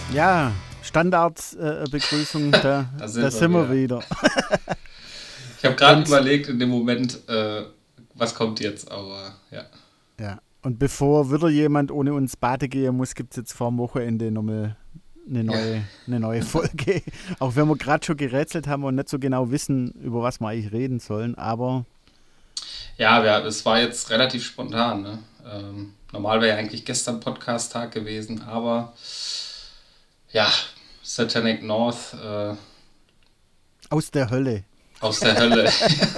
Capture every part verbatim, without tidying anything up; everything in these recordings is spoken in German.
Ja, Standardbegrüßung, äh, da, da sind, da sind wir wieder. Ich habe gerade überlegt in dem Moment, äh, was kommt jetzt, aber ja. Ja, und bevor wieder jemand ohne uns baden gehen muss, gibt es jetzt vor dem Wochenende nochmal eine neue, ja. eine neue Folge. Auch wenn wir gerade schon gerätselt haben und nicht so genau wissen, über was wir eigentlich reden sollen, aber... Ja, wir, es war jetzt relativ spontan. Ne? Ähm, normal wäre ja eigentlich gestern Podcast-Tag gewesen, aber ja, Satanic North. Äh, aus der Hölle. Aus der Hölle.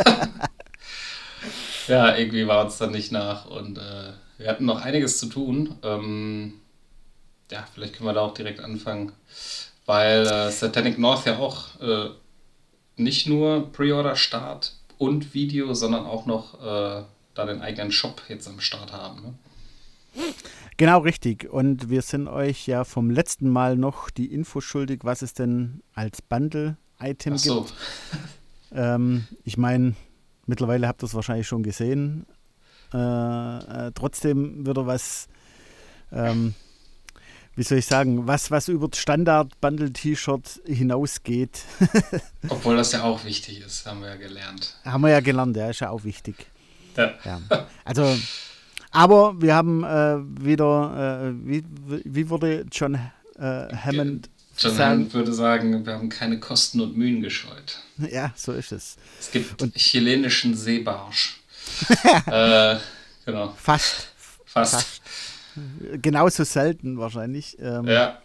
Ja, irgendwie war uns dann nicht nach und äh, wir hatten noch einiges zu tun. Ähm, ja, vielleicht können wir da auch direkt anfangen, weil äh, Satanic North ja auch äh, nicht nur Pre-Order-Start und Video, sondern auch noch äh, da den eigenen Shop jetzt am Start haben. Ne? Genau, richtig. Und wir sind euch ja vom letzten Mal noch die Info schuldig, was es denn als Bundle-Item Ach so. gibt. ähm, ich meine, mittlerweile habt ihr es wahrscheinlich schon gesehen. Äh, äh, trotzdem wird er was, ähm, wie soll ich sagen, was, was über das Standard-Bundle-T-Shirt hinausgeht. Obwohl das ja auch wichtig ist, haben wir ja gelernt. Haben wir ja gelernt, ja, ist ja auch wichtig. Ja. Ja. Also, aber wir haben äh, wieder, äh, wie, wie wurde John äh, Hammond John sagen? Hammond würde sagen, wir haben keine Kosten und Mühen gescheut. Ja, so ist es. Es gibt und chilenischen Seebarsch. äh, genau. Fast. Fast. Fast. Genauso selten wahrscheinlich. Ähm, ja.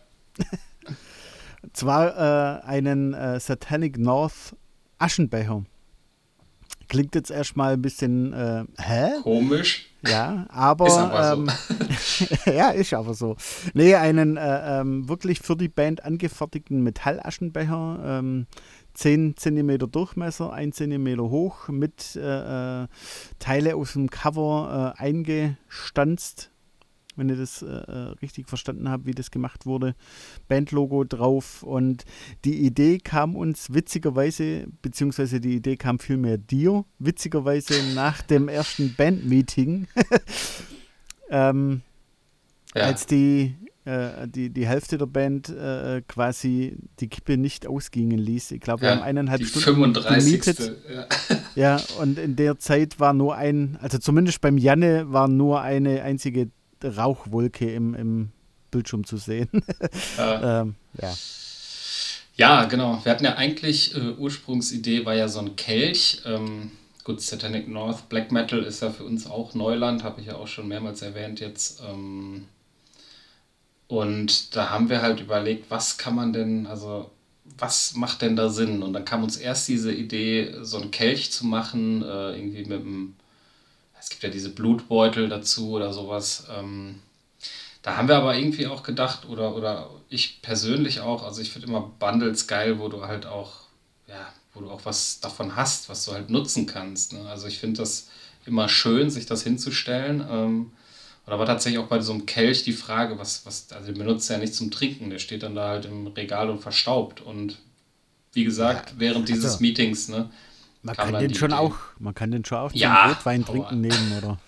Zwar äh, einen äh, Satanic North Aschenbecher. Klingt jetzt erstmal ein bisschen äh, hä? Komisch. Ja, aber ist aber ähm, so. ja, ist aber so. Nee, einen äh, ähm, wirklich für die Band angefertigten Metallaschenbecher, ähm, zehn Zentimeter Durchmesser, ein Zentimeter hoch, mit äh, äh, Teile aus dem Cover äh, eingestanzt, wenn ihr das äh, richtig verstanden habt, wie das gemacht wurde. Bandlogo drauf und die Idee kam uns witzigerweise, beziehungsweise die Idee kam vielmehr dir, witzigerweise nach dem ersten Bandmeeting, ähm, ja. als die, äh, die, die Hälfte der Band äh, quasi die Kippe nicht ausgingen ließ. Ich glaube, wir ja, haben eineinhalb die Stunden fünfunddreißigste gemietet. Ja. Ja, und in der Zeit war nur ein, also zumindest beim Janne war nur eine einzige Rauchwolke im, im Bildschirm zu sehen. Ja. ähm, ja. ja, genau. Wir hatten ja eigentlich, äh, Ursprungsidee war ja so ein Kelch. Ähm, gut, Satanic North, Black Metal ist ja für uns auch Neuland, habe ich ja auch schon mehrmals erwähnt jetzt. Ähm, und da haben wir halt überlegt, was kann man denn, also was macht denn da Sinn? Und dann kam uns erst diese Idee, so einen Kelch zu machen, äh, irgendwie mit einem, es gibt ja diese Blutbeutel dazu oder sowas. Ähm, da haben wir aber irgendwie auch gedacht, oder, oder ich persönlich auch, also ich finde immer Bundles geil, wo du halt auch, ja, wo du auch was davon hast, was du halt nutzen kannst. Ne? Also ich finde das immer schön, sich das hinzustellen. Ähm, und da war tatsächlich auch bei so einem Kelch die Frage, was, was, also den benutzt ja nicht zum Trinken, der steht dann da halt im Regal und verstaubt. Und wie gesagt, ja, während dieses also, Meetings, ne, Man kann, den schon auch, man kann den schon auch zum ja, Rotwein trinken nehmen, oder?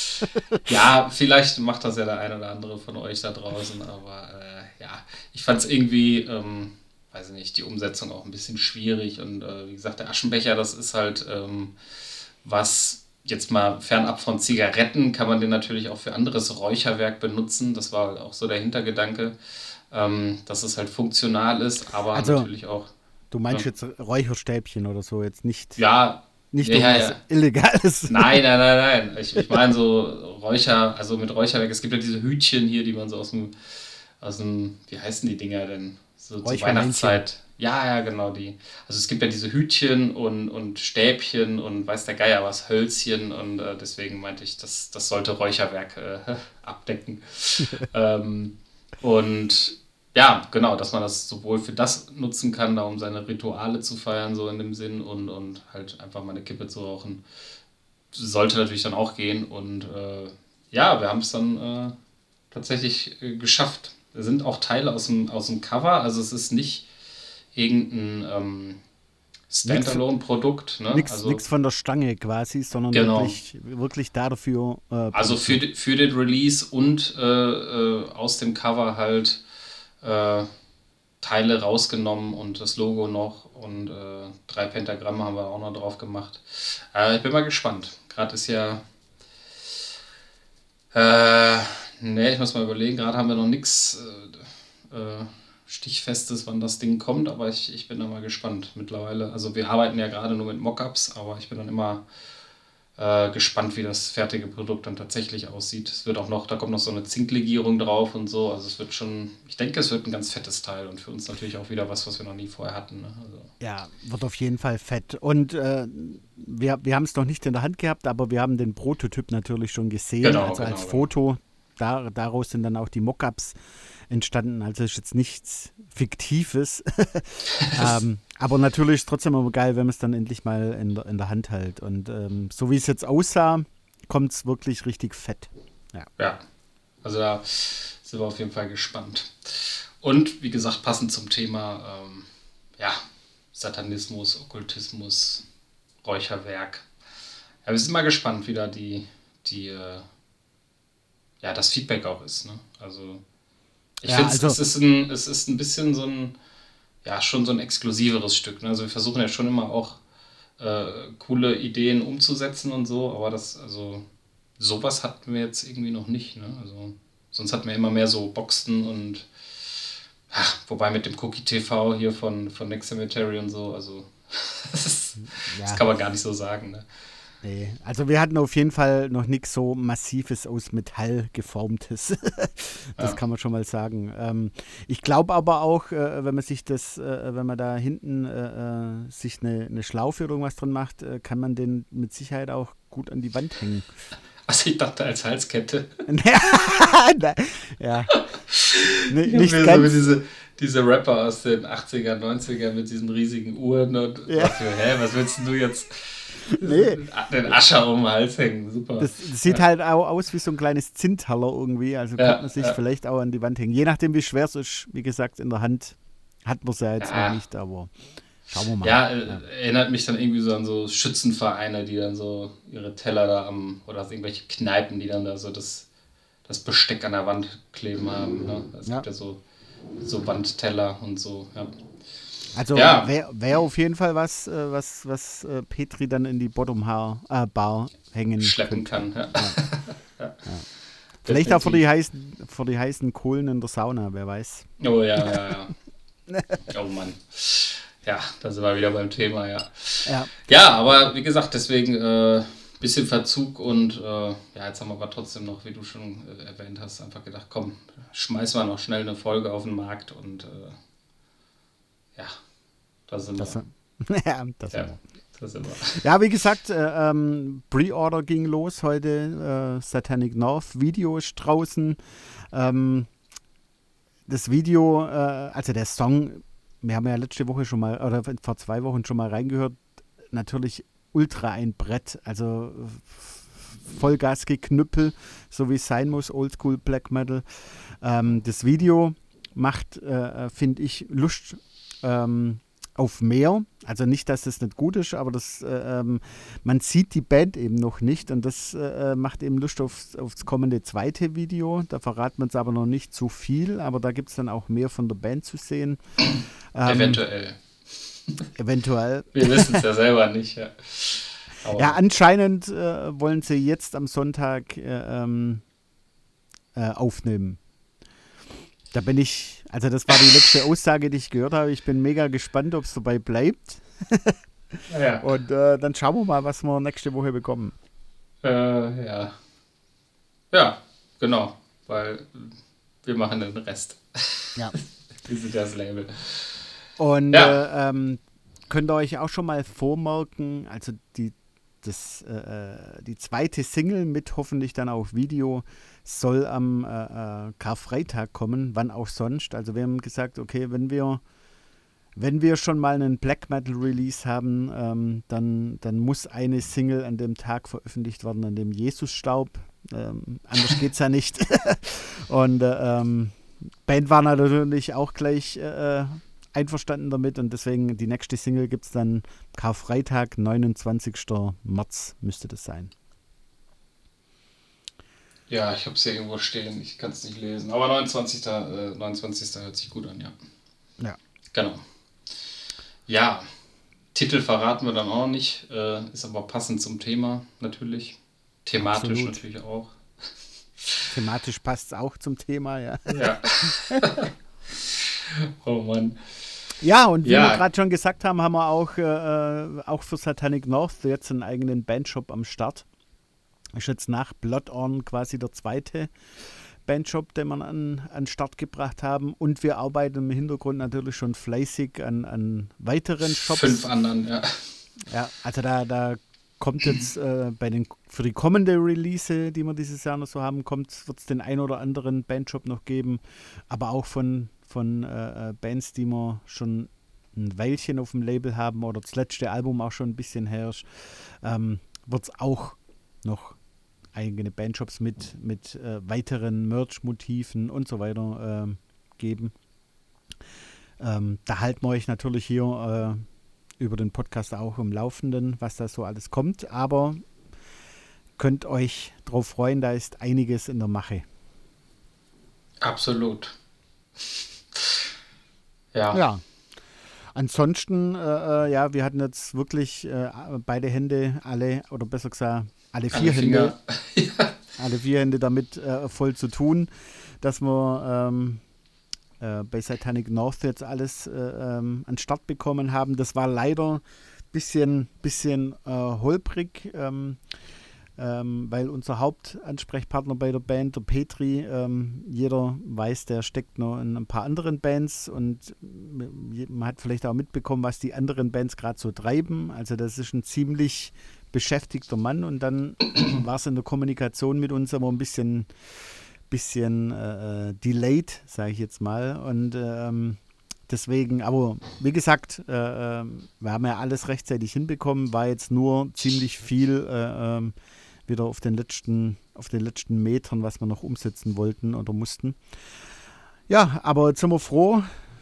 Ja, vielleicht macht das ja der ein oder andere von euch da draußen, aber äh, ja, ich fand es irgendwie, ähm, weiß ich nicht, die Umsetzung auch ein bisschen schwierig und äh, wie gesagt, der Aschenbecher, das ist halt ähm, was, jetzt mal fernab von Zigaretten, kann man den natürlich auch für anderes Räucherwerk benutzen, das war halt auch so der Hintergedanke, ähm, dass es halt funktional ist, aber also, natürlich auch... Du meinst ja. jetzt Räucherstäbchen oder so, jetzt nicht, ja, nicht ja, irgendwas ja. Illegales. Nein, nein, nein, nein. Ich, ich meine so Räucher, also mit Räucherwerk, es gibt ja diese Hütchen hier, die man so aus dem, aus dem, wie heißen die Dinger denn? So zur Weihnachtszeit. Ja, ja, genau die. Also es gibt ja diese Hütchen und, und Stäbchen und weiß der Geier was, Hölzchen und äh, deswegen meinte ich, das, das sollte Räucherwerk äh, abdecken. ähm, und ja, genau, dass man das sowohl für das nutzen kann, da um seine Rituale zu feiern, so in dem Sinn, und, und halt einfach mal eine Kippe zu rauchen. Sollte natürlich dann auch gehen. Und äh, ja, wir haben es dann äh, tatsächlich äh, geschafft. Es sind auch Teile aus dem, aus dem Cover, also es ist nicht irgendein ähm, Standalone-Produkt. Ne? Nichts also, von der Stange quasi, sondern genau. wirklich, wirklich dafür. Äh, also für, für den Release und äh, äh, aus dem Cover halt Äh, Teile rausgenommen und das Logo noch und äh, drei Pentagramme haben wir auch noch drauf gemacht. Äh, ich bin mal gespannt. Gerade ist ja äh, ne, ich muss mal überlegen, gerade haben wir noch nichts äh, äh, Stichfestes, wann das Ding kommt, aber ich, ich bin da mal gespannt mittlerweile. Also wir arbeiten ja gerade nur mit Mockups, aber ich bin dann immer äh, gespannt, wie das fertige Produkt dann tatsächlich aussieht. Es wird auch noch, da kommt noch so eine Zinklegierung drauf und so, also es wird schon, ich denke, es wird ein ganz fettes Teil und für uns natürlich auch wieder was, was wir noch nie vorher hatten. Ne? Also. Ja, wird auf jeden Fall fett. Und äh, wir, wir haben es noch nicht in der Hand gehabt, aber wir haben den Prototyp natürlich schon gesehen, Genau, also genau, als genau. Foto. Da, daraus sind dann auch die Mockups entstanden. Also ist jetzt nichts Fiktives. ähm, aber natürlich ist es trotzdem immer geil, wenn man es dann endlich mal in der, in der Hand hält. Und ähm, so wie es jetzt aussah, kommt es wirklich richtig fett. Ja. Ja, also da sind wir auf jeden Fall gespannt. Und wie gesagt, passend zum Thema ähm, ja, Satanismus, Okkultismus, Räucherwerk. Ja, wir sind mal gespannt, wie da die, die äh, ja, das Feedback auch ist. Ne? Also ich Ja, finde, also- es ist ein, es ist ein bisschen so ein, ja, schon so ein exklusiveres Stück. Ne? Also wir versuchen ja schon immer auch äh, coole Ideen umzusetzen und so, aber das, also sowas hatten wir jetzt irgendwie noch nicht. Ne? Also sonst hatten wir immer mehr so Boxen und ja, wobei mit dem Cookie T V hier von, von Next Cemetery und so, also das, ist, das Ja. kann man gar nicht so sagen. Ne? Nee, also wir hatten auf jeden Fall noch nichts so Massives aus Metall geformtes. Das Ja. kann man schon mal sagen. Ähm, ich glaube aber auch, äh, wenn man sich das, äh, wenn man da hinten äh, äh, sich eine, eine Schlaufe oder irgendwas dran macht, äh, kann man den mit Sicherheit auch gut an die Wand hängen. Also ich dachte als Halskette. Ja, N- Ich nicht habe mir so wie ganz. diese, diese Rapper aus den achtziger, neunziger mit diesen riesigen Uhren und Ja. dachte mir, hä, was willst denn du jetzt Nee. den Ascher um den Hals hängen? Super. Das, das sieht halt auch aus wie so ein kleines Zinntaler irgendwie. Also Ja, könnte man sich ja. vielleicht auch an die Wand hängen. Je nachdem, wie schwer es ist. Wie gesagt, in der Hand hat man es ja jetzt Ja. noch nicht, aber schauen wir mal. Ja, äh, erinnert mich dann irgendwie so an so Schützenvereine, die dann so ihre Teller da am, oder irgendwelche Kneipen, die dann da so das, das Besteck an der Wand kleben haben. Ne? Es Ja. gibt ja so, so Wandteller und so. Ja. Also Ja. wäre wär auf jeden Fall was, äh, was, was äh, Petri dann in die Bottom-Bar äh, Bar hängen Schleppen könnte. kann. Ja. Ja. Vielleicht auch für Definitiv. die, heißen, für die heißen Kohlen in der Sauna, wer weiß. Oh ja, ja, ja. Oh Mann. Ja, da sind wir wieder beim Thema, ja. Ja, Ja, aber wie gesagt, deswegen äh, bisschen Verzug und äh, ja, jetzt haben wir aber trotzdem noch, wie du schon äh, erwähnt hast, einfach gedacht, komm, schmeißen wir noch schnell eine Folge auf den Markt und äh, ja, da sind das, wir. ja, das Ja, da sind wir. Ja, wie gesagt, äh, ähm, Pre-Order ging los heute. Äh, Satanic North Video ist draußen. Ähm, das Video, äh, also der Song, wir haben ja letzte Woche schon mal, oder vor zwei Wochen schon mal reingehört, natürlich ultra ein Brett. Also Vollgasgeknüppel, so wie es sein muss, Oldschool Black Metal. Ähm, das Video macht, äh, finde ich, Lust ähm, auf mehr. Also nicht, dass das nicht gut ist, aber das, äh, ähm, man sieht die Band eben noch nicht und das äh, macht eben Lust auf, aufs kommende zweite Video. Da verraten wir uns aber noch nicht zu viel, aber da gibt es dann auch mehr von der Band zu sehen. Ähm, Eventuell. Eventuell. Wir wissen es ja selber nicht. Ja, aber Ja, anscheinend äh, wollen sie jetzt am Sonntag äh, ähm, äh, aufnehmen. Da bin ich, also das war die letzte Aussage, die ich gehört habe. Ich bin mega gespannt, ob es dabei bleibt. ja, Und äh, dann schauen wir mal, was wir nächste Woche bekommen. äh, ja. Ja, genau, weil wir machen den Rest. Ja. Wir sind das Label. Und Ja. äh, ähm, könnt ihr euch auch schon mal vormerken, also die, das, äh, die zweite Single mit hoffentlich dann auch Video soll am äh, äh, Karfreitag kommen, wann auch sonst. Also wir haben gesagt, okay, wenn wir wenn wir schon mal einen Black Metal Release haben, ähm, dann, dann muss eine Single an dem Tag veröffentlicht werden, an dem Jesus starb. Ähm, anders geht's ja nicht. Und äh, ähm, Band war natürlich auch gleich äh, einverstanden damit und deswegen die nächste Single gibt es dann Karfreitag, neunundzwanzigsten März müsste das sein. Ja, ich habe es hier irgendwo stehen, ich kann es nicht lesen. Aber neunundzwanzigsten Äh, neunundzwanzigsten hört sich gut an, ja. Ja. Genau. Ja, Titel verraten wir dann auch nicht, äh, ist aber passend zum Thema natürlich. Thematisch Absolut. Natürlich auch. Thematisch passt es auch zum Thema, ja. Ja. Oh Mann. Ja, und wie Ja. wir gerade schon gesagt haben, haben wir auch, äh, auch für Satanic North jetzt einen eigenen Bandshop am Start. Ist jetzt nach Bloodorn quasi der zweite Bandshop, den wir an, an den Start gebracht haben. Und wir arbeiten im Hintergrund natürlich schon fleißig an, an weiteren Shops. Fünf anderen, ja. Ja, also da, da kommt jetzt äh, bei den für die kommende Release, die wir dieses Jahr noch so haben, wird es den ein oder anderen Bandshop noch geben. Aber auch von, von äh, Bands, die wir schon ein Weilchen auf dem Label haben oder das letzte Album auch schon ein bisschen her ist, ähm, wird es auch noch eigene Bandshops mit, mit äh, weiteren Merch-Motiven und so weiter äh, geben. Ähm, da halten wir euch natürlich hier äh, über den Podcast auch im Laufenden, was da so alles kommt, aber könnt euch drauf freuen, da ist einiges in der Mache. Absolut. Ja. Ja. Ansonsten, äh, ja, wir hatten jetzt wirklich äh, beide Hände, alle, oder besser gesagt, alle vier alle Hände, ja. alle vier Hände damit äh, voll zu tun, dass wir ähm, äh, bei Satanic North jetzt alles äh, ähm, an den Start bekommen haben. Das war leider ein bisschen, bisschen äh, holprig, ähm, ähm, weil unser Hauptansprechpartner bei der Band, der Petri, ähm, jeder weiß, der steckt noch in ein paar anderen Bands und man hat vielleicht auch mitbekommen, was die anderen Bands gerade so treiben. Also das ist ein ziemlich beschäftigter Mann und dann war es in der Kommunikation mit uns aber ein bisschen, bisschen äh, delayed, sage ich jetzt mal. Und ähm, deswegen, aber wie gesagt, äh, wir haben ja alles rechtzeitig hinbekommen, war jetzt nur ziemlich viel äh, äh, wieder auf den letzten, auf den letzten Metern, was wir noch umsetzen wollten oder mussten. Ja, aber jetzt sind wir froh.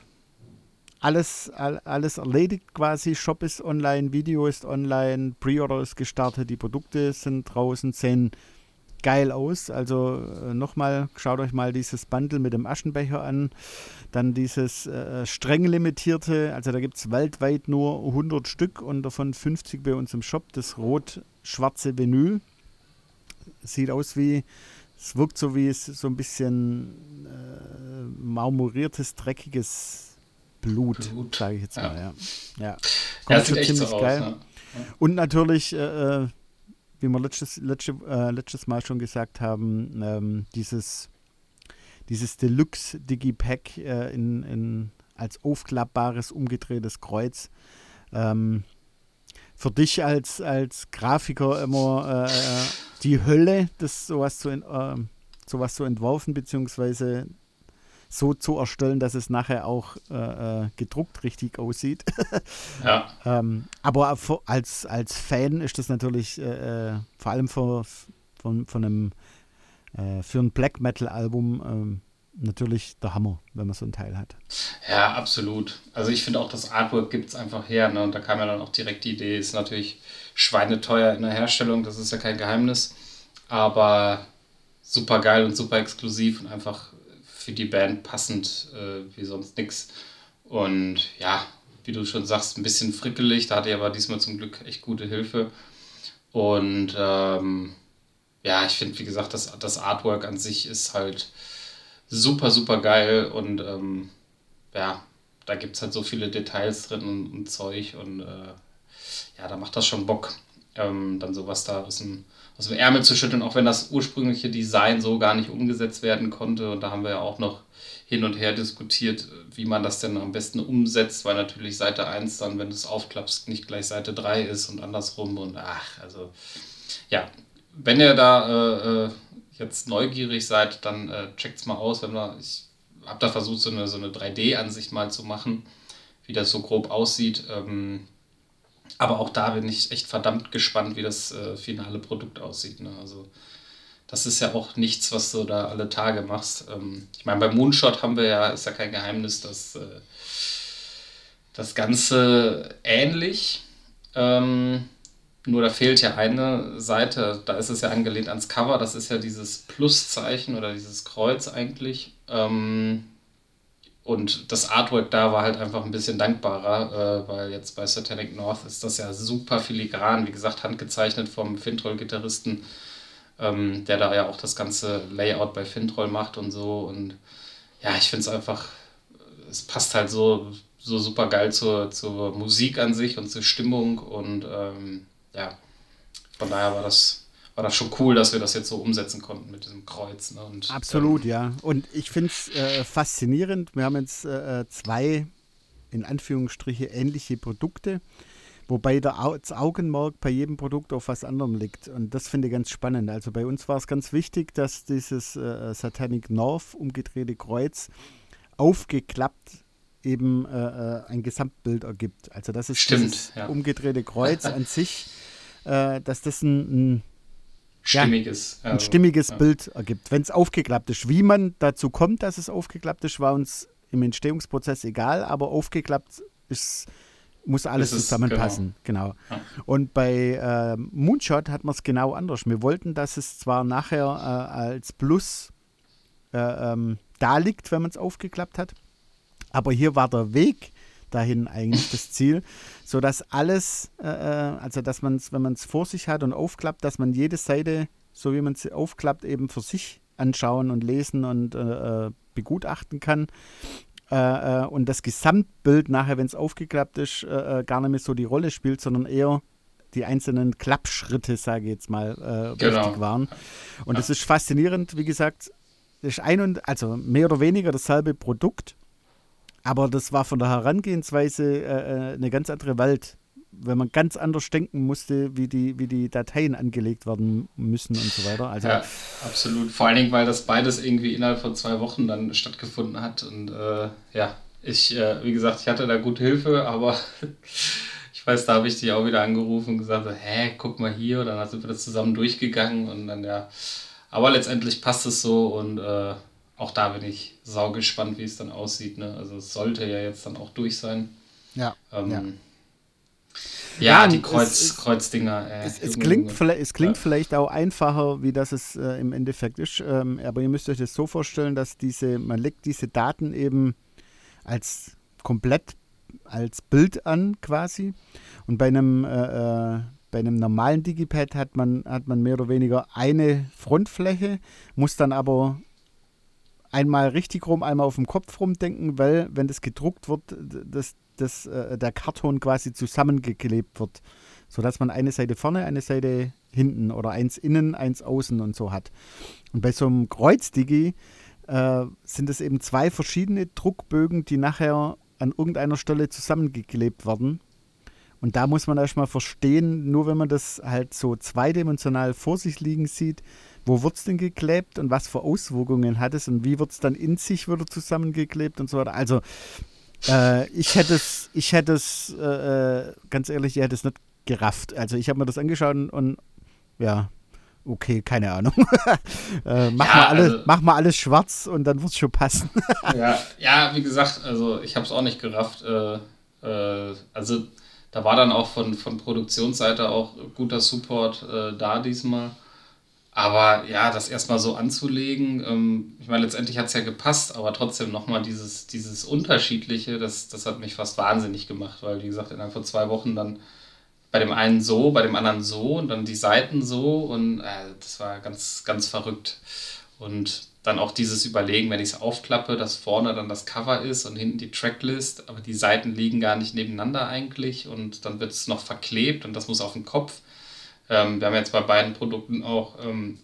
Alles, all, alles erledigt quasi. Shop ist online, Video ist online, Pre-Order ist gestartet, die Produkte sind draußen, sehen geil aus. Also äh, nochmal, schaut euch mal dieses Bundle mit dem Aschenbecher an. Dann dieses äh, streng limitierte, also da gibt es weltweit nur hundert Stück und davon fünfzig bei uns im Shop. Das rot-schwarze Vinyl. Sieht aus wie, es wirkt so wie es so ein bisschen äh, marmoriertes, dreckiges Blut, Blut. sage ich jetzt mal. Ja, ja. ja sieht echt so geil. Aus, ne? Ja. Und natürlich, äh, wie wir letztes, letzte, äh, letztes Mal schon gesagt haben, ähm, dieses, dieses Deluxe Digipack äh, in, in, als aufklappbares, umgedrehtes Kreuz. Ähm, für dich als, als Grafiker immer äh, die Hölle, das sowas zu, äh, sowas zu entworfen, beziehungsweise so zu erstellen, dass es nachher auch äh, gedruckt richtig aussieht. Ja. ähm, aber für, als, als Fan ist das natürlich äh, vor allem für, von, von einem, äh, für ein Black Metal Album ähm, natürlich der Hammer, wenn man so ein Teil hat. Ja, absolut. Also ich finde auch, das Artwork gibt es einfach her. Ne? Und da kam ja dann auch direkt die Idee, ist natürlich schweineteuer in der Herstellung, das ist ja kein Geheimnis. Aber super geil und super exklusiv und einfach für die Band passend äh, wie sonst nix. Und ja, wie du schon sagst, ein bisschen frickelig. Da hatte ich aber diesmal zum Glück echt gute Hilfe. Und ähm, ja, ich finde, wie gesagt, das, das Artwork an sich ist halt super, super geil. Und ähm, ja, da gibt es halt so viele Details drin und, und Zeug. Und äh, ja, da macht das schon Bock, ähm, dann sowas da aus dem aus dem Ärmel zu schütteln, auch wenn das ursprüngliche Design so gar nicht umgesetzt werden konnte. Und da haben wir ja auch noch hin und her diskutiert, wie man das denn am besten umsetzt, weil natürlich Seite eins dann, wenn du es aufklappst, nicht gleich Seite drei ist und andersrum. Und ach, also ja, wenn ihr da äh, jetzt neugierig seid, dann äh, checkt's mal aus. Wenn wir, ich habe da versucht, so eine, so eine drei D-Ansicht mal zu machen, wie das so grob aussieht. Ähm, Aber auch da bin ich echt verdammt gespannt, wie das äh, finale Produkt aussieht. Ne? Also das ist ja auch nichts, was du da alle Tage machst. Ähm, ich meine, bei Moonshot haben wir ja, ist ja kein Geheimnis, dass äh, das Ganze ähnlich. Ähm, nur da fehlt ja eine Seite, da ist es ja angelehnt ans Cover. Das ist ja dieses Pluszeichen oder dieses Kreuz eigentlich. Ähm, Und das Artwork da war halt einfach ein bisschen dankbarer, äh, weil jetzt bei Satanic North ist das ja super filigran, wie gesagt, handgezeichnet vom Fintroll-Gitarristen, ähm, der da ja auch das ganze Layout bei Fintroll macht und so. Und ja, ich finde es einfach, es passt halt so, so super geil zur, zur Musik an sich und zur Stimmung. Und ähm, ja, von daher war das, war das schon cool, dass wir das jetzt so umsetzen konnten mit diesem Kreuz. Ne? Und, Absolut, ähm, ja. Und ich finde es äh, faszinierend. Wir haben jetzt äh, zwei, in Anführungsstriche, ähnliche Produkte, wobei der Au- das Augenmerk bei jedem Produkt auf was anderem liegt. Und das finde ich ganz spannend. Also bei uns war es ganz wichtig, dass dieses äh, Satanic North umgedrehte Kreuz aufgeklappt eben äh, äh, ein Gesamtbild ergibt. Also das ist Stimmt, dieses ja. umgedrehte Kreuz an sich, äh, dass das ein, ein stimmiges, ja, ein also, stimmiges ja. Bild ergibt, wenn es aufgeklappt ist. Wie man dazu kommt, dass es aufgeklappt ist, war uns im Entstehungsprozess egal, aber aufgeklappt ist, muss alles Das ist- zusammenpassen. Genau. Ja. Und bei äh, Moonshot hat man es genau anders. Wir wollten, dass es zwar nachher äh, als Plus äh, ähm, da liegt, wenn man es aufgeklappt hat, aber hier war der Weg dahin eigentlich das Ziel, sodass alles, äh, äh, also dass man es, wenn man es vor sich hat und aufklappt, dass man jede Seite, so wie man sie aufklappt, eben für sich anschauen und lesen und äh, äh, begutachten kann. Äh, äh, und das Gesamtbild nachher, wenn es aufgeklappt ist, äh, äh, gar nicht mehr so die Rolle spielt, sondern eher die einzelnen Klappschritte, sage ich jetzt mal, äh, Genau. wichtig waren. Und Ja. das ist faszinierend, wie gesagt, das ist ein und, also mehr oder weniger dasselbe Produkt, aber das war von der Herangehensweise äh, eine ganz andere Welt, wenn man ganz anders denken musste, wie die, wie die Dateien angelegt werden müssen und so weiter. Also Ja, absolut. Vor allen Dingen, weil das beides irgendwie innerhalb von zwei Wochen dann stattgefunden hat. Und äh, ja, ich, äh, wie gesagt, ich hatte da gute Hilfe, aber ich weiß, da habe ich dich auch wieder angerufen und gesagt, so, hä, guck mal hier. Und dann sind wir das zusammen durchgegangen und dann, ja. Aber letztendlich passt es so und äh, auch da bin ich saugespannt, wie es dann aussieht. Ne? Also es sollte ja jetzt dann auch durch sein. ja, Ähm, ja. Ja, Ja, die es- Kreuz, es- Kreuzdinger. Äh, Es, es, Junge, klingt, Junge. vielleicht, es klingt Ja. vielleicht auch einfacher, wie das es äh, im Endeffekt ist, ähm, aber ihr müsst euch das so vorstellen, dass diese, man legt diese Daten eben als komplett als Bild an quasi und bei einem, äh, äh, bei einem normalen Digipad hat man, hat man mehr oder weniger eine Frontfläche, muss dann aber einmal richtig rum, einmal auf dem Kopf rumdenken, weil wenn das gedruckt wird, das, das, äh, der Karton quasi zusammengeklebt wird, sodass man eine Seite vorne, eine Seite hinten oder eins innen, eins außen und so hat. Und bei so einem Kreuzdigi äh, sind es eben zwei verschiedene Druckbögen, die nachher an irgendeiner Stelle zusammengeklebt werden. Und da muss man erstmal verstehen, nur wenn man das halt so zweidimensional vor sich liegen sieht, wo wird es denn geklebt und was für Auswirkungen hat es und wie wird es dann in sich wieder zusammengeklebt und so weiter. Also äh, ich hätte es, ich hätte es, äh, ganz ehrlich, ich hätte es nicht gerafft. Also ich habe mir das angeschaut und, und ja, okay, keine Ahnung. äh, mach, Ja, mal alles, also- mach mal alles schwarz und dann wird es schon passen. Ja, ja, wie gesagt, also ich habe es auch nicht gerafft. Äh, äh, also da war dann auch von, von Produktionsseite auch guter Support äh, da diesmal. Aber ja, das erstmal so anzulegen, ähm, ich meine, letztendlich hat es ja gepasst, aber trotzdem nochmal dieses, dieses Unterschiedliche, das, das hat mich fast wahnsinnig gemacht, weil, wie gesagt, innerhalb von zwei Wochen dann bei dem einen so, bei dem anderen so und dann die Seiten so und äh, das war ganz, ganz verrückt. Und dann auch dieses Überlegen, wenn ich es aufklappe, dass vorne dann das Cover ist und hinten die Tracklist, aber die Seiten liegen gar nicht nebeneinander eigentlich und dann wird es noch verklebt und das muss auf den Kopf. Ähm, wir haben jetzt bei beiden Produkten auch ähm,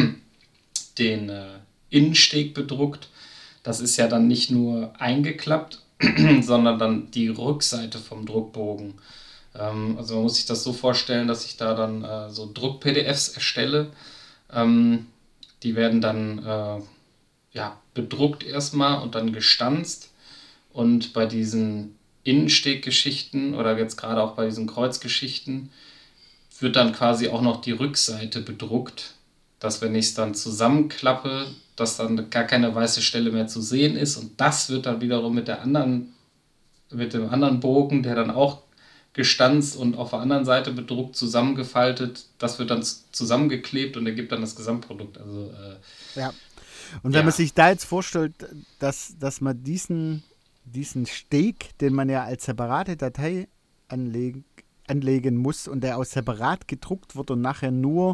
den äh, Innensteg bedruckt. Das ist ja dann nicht nur eingeklappt, sondern dann die Rückseite vom Druckbogen. Ähm, also man muss sich das so vorstellen, dass ich da dann äh, so Druck-P D Fs erstelle. Ähm, die werden dann äh, ja, bedruckt erstmal und dann gestanzt. Und bei diesen Innensteggeschichten oder jetzt gerade auch bei diesen Kreuzgeschichten wird dann quasi auch noch die Rückseite bedruckt, dass wenn ich es dann zusammenklappe, dass dann gar keine weiße Stelle mehr zu sehen ist und das wird dann wiederum mit der anderen, mit dem anderen Bogen, der dann auch gestanzt und auf der anderen Seite bedruckt, zusammengefaltet, das wird dann zusammengeklebt und ergibt dann das Gesamtprodukt. Also äh, Ja. Und wenn Ja. man sich da jetzt vorstellt, dass, dass man diesen diesen Steg, den man ja als separate Datei anlegen, anlegen muss und der auch separat gedruckt wird und nachher nur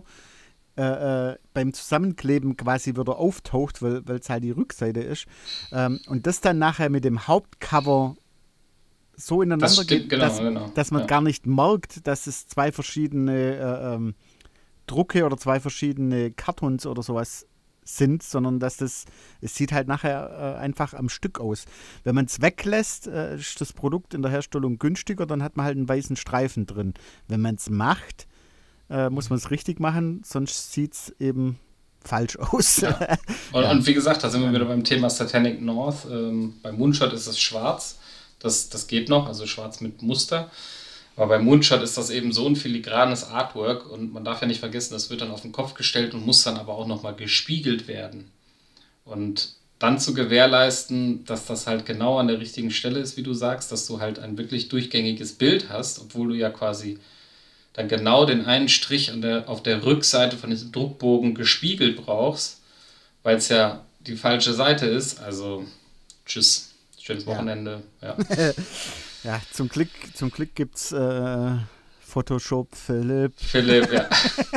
äh, äh, beim Zusammenkleben quasi wieder auftaucht, weil es halt die Rückseite ist. Ähm, und das dann nachher mit dem Hauptcover so ineinander Das stimmt, geht, genau, dass, genau. dass man Ja. gar nicht merkt, dass es zwei verschiedene äh, ähm, Drucke oder zwei verschiedene Kartons oder sowas sind, sondern dass das, es sieht halt nachher äh, einfach am Stück aus. Wenn man es weglässt, äh, ist das Produkt in der Herstellung günstiger, dann hat man halt einen weißen Streifen drin. Wenn man es macht, äh, muss man es richtig machen, sonst sieht es eben falsch aus. Ja. Und, Ja. und wie gesagt, da sind wir wieder beim Thema Satanic North. Ähm, beim Moonshot ist es schwarz. Das, das geht noch, also schwarz mit Muster. Aber beim Moonshot ist das eben so ein filigranes Artwork und man darf ja nicht vergessen, das wird dann auf den Kopf gestellt und muss dann aber auch nochmal gespiegelt werden. Und dann zu gewährleisten, dass das halt genau an der richtigen Stelle ist, wie du sagst, dass du halt ein wirklich durchgängiges Bild hast, obwohl du ja quasi dann genau den einen Strich an der, auf der Rückseite von diesem Druckbogen gespiegelt brauchst, weil es ja die falsche Seite ist. Also tschüss, schönes Wochenende. Ja. Ja. Ja, zum Glück, zum Glück gibt es äh, Photoshop, Philipp. Philipp, ja.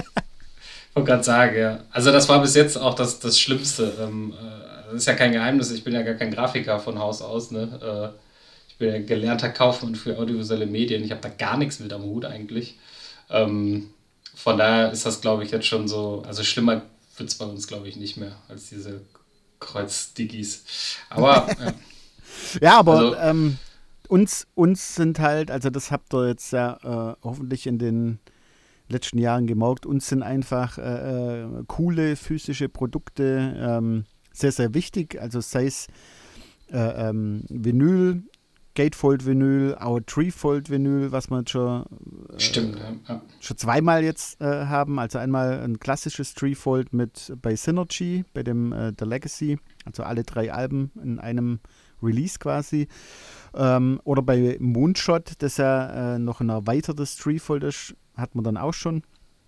Ich wollte gerade sagen, ja. Also das war bis jetzt auch das, das Schlimmste. Ähm, äh, das ist ja kein Geheimnis, ich bin ja gar kein Grafiker von Haus aus. Ne? Äh, ich bin ja gelernter Kaufmann für audiovisuelle Medien. Ich habe da gar nichts mit am Hut eigentlich. Ähm, von daher ist das, glaube ich, jetzt schon so, also schlimmer wird es bei uns, glaube ich, nicht mehr als diese Kreuzdigis. Aber, ja. Ja, aber Also- ähm, uns, uns sind halt, also das habt ihr jetzt ja äh, hoffentlich in den letzten Jahren gemerkt, uns sind einfach äh, äh, coole physische Produkte ähm, sehr, sehr wichtig. Also sei es äh, ähm, Vinyl, Gatefold-Vinyl, auch Treefold-Vinyl, was wir jetzt schon, äh, Stimmt, ja. Ja. schon zweimal jetzt äh, haben. Also einmal ein klassisches Treefold mit bei Synergy, bei dem äh, The Legacy, also alle drei Alben in einem Release quasi. Ähm, oder bei Moonshot, das ja äh, noch ein erweitertes Treefold ist, hat man dann auch schon.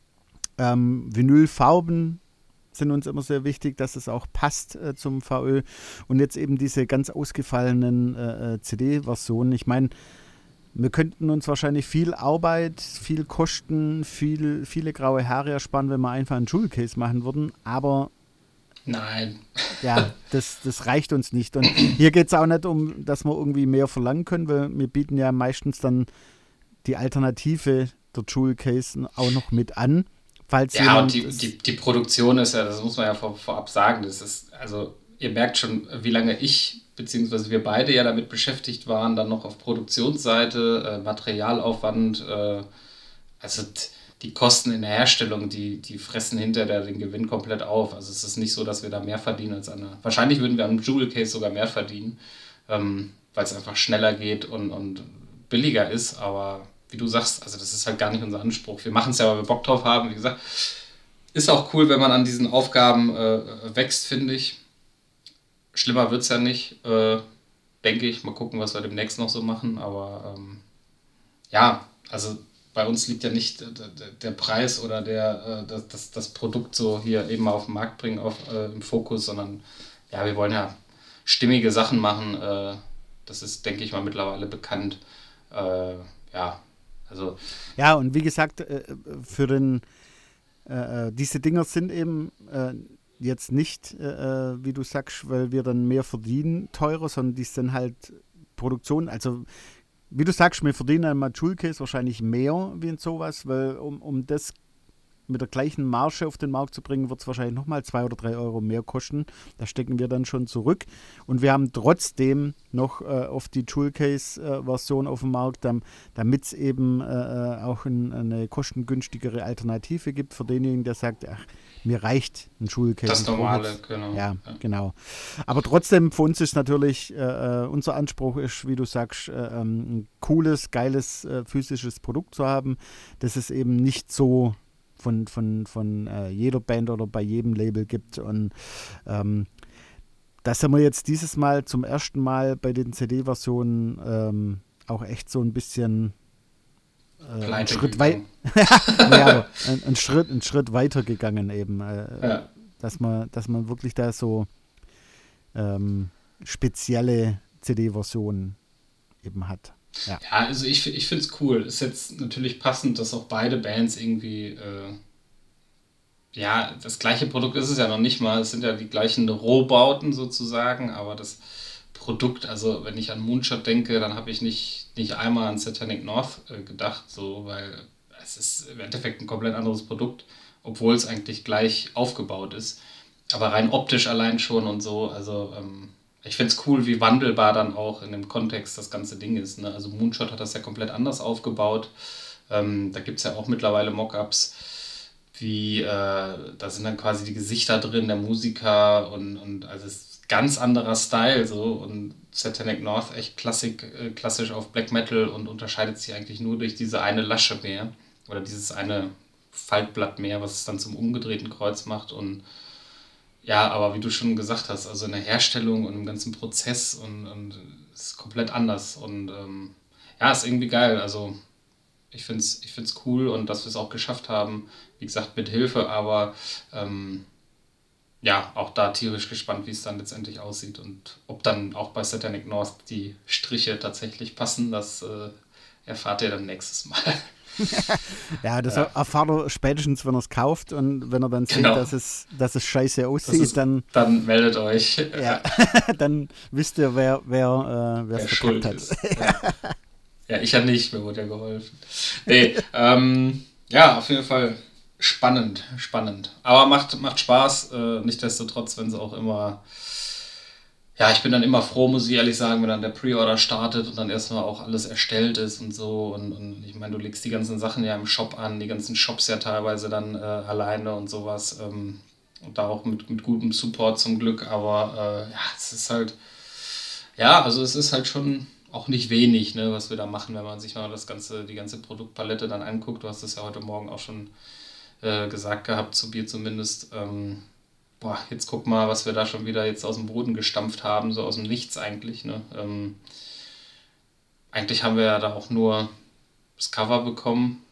Ähm, Vinylfarben sind uns immer sehr wichtig, dass es auch passt äh, zum V Ö. Und jetzt eben diese ganz ausgefallenen äh, C D-Versionen. Ich meine, wir könnten uns wahrscheinlich viel Arbeit, viel Kosten, viel, viele graue Haare ersparen, wenn wir einfach einen Jewel Case machen würden. Aber Nein. ja, das, das reicht uns nicht. Und hier geht es auch nicht um, dass wir irgendwie mehr verlangen können, weil wir bieten ja meistens dann die Alternative der Jewel Case auch noch mit an. Falls Ja, jemand und die, es- die, die Produktion ist ja, das muss man ja vor, vorab sagen, das ist, also ihr merkt schon, wie lange ich, beziehungsweise wir beide ja damit beschäftigt waren, dann noch auf Produktionsseite, äh, Materialaufwand, äh, also t- die Kosten in der Herstellung, die, die fressen hinterher den Gewinn komplett auf. Also es ist nicht so, dass wir da mehr verdienen als an einer. Wahrscheinlich würden wir am Jewel Case sogar mehr verdienen, ähm, weil es einfach schneller geht und, und billiger ist, aber wie du sagst, also das ist halt gar nicht unser Anspruch. Wir machen es ja, weil wir Bock drauf haben. Wie gesagt, ist auch cool, wenn man an diesen Aufgaben äh, wächst, finde ich. Schlimmer wird es ja nicht, äh, denke ich. Mal gucken, was wir demnächst noch so machen. Aber ähm, ja, also bei uns liegt ja nicht der, der- der Preis oder der, äh, das, das, das Produkt so hier eben mal auf den Markt bringen auf, äh, im Fokus, sondern ja, wir wollen ja stimmige Sachen machen. Äh, das ist, denke ich mal, mittlerweile bekannt. Äh, ja, also Ja, und wie gesagt, äh, für den, äh, äh, diese Dinger sind eben äh, jetzt nicht, äh, äh, wie du sagst, weil wir dann mehr verdienen, teurer, sondern die sind halt Produktion, also wie du sagst, wir verdienen einmal Jewel Case wahrscheinlich mehr wie in sowas, weil um, um das mit der gleichen Marge auf den Markt zu bringen, wird es wahrscheinlich nochmal zwei oder drei Euro mehr kosten. Da stecken wir dann schon zurück. Und wir haben trotzdem noch äh, auf die Jewel Case-Version auf dem Markt, dam- damit es eben äh, auch ein, eine kostengünstigere Alternative gibt für denjenigen, der sagt, ach, mir reicht ein Jewel Case. das ich brauche Normale, jetzt- genau. Ja, genau. Aber trotzdem, für uns ist natürlich, äh, äh, unser Anspruch ist, wie du sagst, äh, ähm, ein cooles, geiles, äh, physisches Produkt zu haben. Das es eben nicht so von, von, von äh, jeder Band oder bei jedem Label gibt. Und ähm, da sind wir jetzt dieses Mal zum ersten Mal bei den C D-Versionen ähm, auch echt so ein bisschen äh, einen, Pleite Schritt wei- gegangen. ja, aber ein, ein Schritt, ein Schritt weiter gegangen eben. Äh, Ja. dass man, dass man wirklich da so ähm, spezielle C D-Version eben hat. Ja, ja also ich, ich finde es cool. Ist jetzt natürlich passend, dass auch beide Bands irgendwie, äh, ja, das gleiche Produkt ist es ja noch nicht mal. Es sind ja die gleichen Rohbauten sozusagen, aber das Produkt, also wenn ich an Moonshot denke, dann habe ich nicht, nicht einmal an Satanic North äh, gedacht, so, weil es ist im Endeffekt ein komplett anderes Produkt, obwohl es eigentlich gleich aufgebaut ist. Aber rein optisch allein schon und so, also ähm, ich finde es cool, wie wandelbar dann auch in dem Kontext das ganze Ding ist. Ne? Also Moonshot hat das ja komplett anders aufgebaut. Ähm, da gibt es ja auch mittlerweile Mockups, wie, äh, da sind dann quasi die Gesichter drin, der Musiker und, und also es ist ganz anderer Style so und Satanic North echt Klassik, äh, klassisch auf Black Metal und unterscheidet sich eigentlich nur durch diese eine Lasche mehr oder dieses eine Faltblatt mehr, was es dann zum umgedrehten Kreuz macht und ja, aber wie du schon gesagt hast, also in der Herstellung und im ganzen Prozess und, und ist komplett anders und ähm, ja, ist irgendwie geil, also ich finde es ich find's cool und dass wir es auch geschafft haben, wie gesagt, mit Hilfe, aber ähm, ja, auch da tierisch gespannt, wie es dann letztendlich aussieht und ob dann auch bei Satanic North die Striche tatsächlich passen, das äh, erfahrt ihr dann nächstes Mal. Ja, das Ja. erfahrt er spätestens, wenn er es kauft und wenn er dann sieht, Genau. dass, es, dass es scheiße Das aussieht, ist, dann, dann meldet euch, ja, dann wisst ihr, wer wer äh, wer es schuld verkackt hat. ist. Ja. ja, ich ja nicht, mir wurde ja geholfen. Nee, ähm, ja, auf jeden Fall spannend, spannend. Aber macht, macht Spaß, äh, nichtsdestotrotz, wenn sie auch immer, ja, ich bin dann immer froh, muss ich ehrlich sagen, wenn dann der Pre-Order startet und dann erstmal auch alles erstellt ist und so. Und, und ich meine, du legst die ganzen Sachen ja im Shop an, die ganzen Shops ja teilweise dann äh, alleine und sowas. Ähm, und da auch mit, mit gutem Support zum Glück. Aber äh, ja, es ist halt, ja, also es ist halt schon auch nicht wenig, ne, was wir da machen, wenn man sich mal das ganze, die ganze Produktpalette dann anguckt. Du hast es ja heute Morgen auch schon äh, gesagt gehabt, zu Bier zumindest. Ähm, boah, jetzt guck mal, was wir da schon wieder jetzt aus dem Boden gestampft haben, so aus dem Nichts eigentlich. Ne? Ähm, eigentlich haben wir ja da auch nur das Cover bekommen.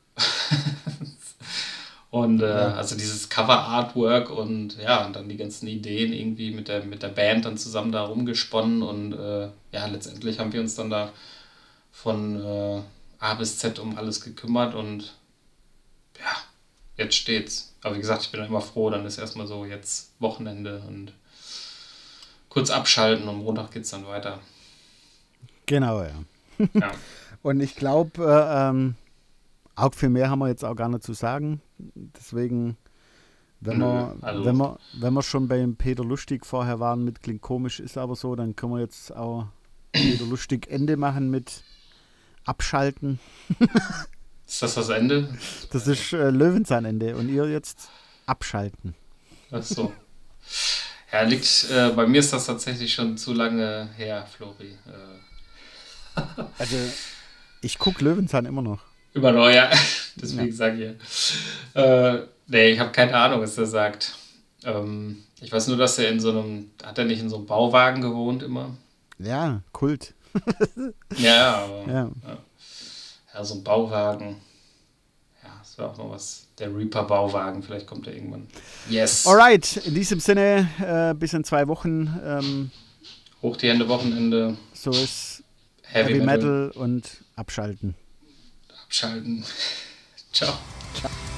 Und äh, Ja. also dieses Cover-Artwork und ja, und dann die ganzen Ideen irgendwie mit der, mit der Band dann zusammen da rumgesponnen und äh, ja, letztendlich haben wir uns dann da von äh, A bis Z um alles gekümmert und ja, jetzt steht's. Aber wie gesagt, ich bin dann immer froh, dann ist erstmal so jetzt Wochenende und kurz abschalten und Montag geht's dann weiter. Genau, ja. Ja. Und ich glaube, äh, ähm, auch viel mehr haben wir jetzt auch gar nicht zu sagen. Deswegen, wenn, Nö, wir, also- wenn, wir, wenn wir schon beim Peter Lustig vorher waren mit Klingt komisch, ist aber so, dann können wir jetzt auch Peter Lustig Ende machen mit Abschalten. Ist das das Ende? Das ist äh, Löwenzahnende und ihr jetzt abschalten. Ach so. Ja, liegt, äh, bei mir ist das tatsächlich schon zu lange her, Flori. Äh, Also, ich gucke Löwenzahn immer noch. über Neujahr, deswegen Ja. sage ich. Äh, nee, ich habe keine Ahnung, was der sagt. Ähm, ich weiß nur, dass er in so einem, hat er nicht in so einem Bauwagen gewohnt immer? Ja, Kult. Ja, aber Ja. ja, so ein Bauwagen. Ja, das wäre auch noch was. Der Reaper-Bauwagen, vielleicht kommt er irgendwann. Yes. Alright, in diesem Sinne, äh, bis in zwei Wochen. Ähm, Hoch die Hände, Wochenende, so ist Heavy, Heavy Metal, Metal und abschalten. abschalten. Ciao. Ciao.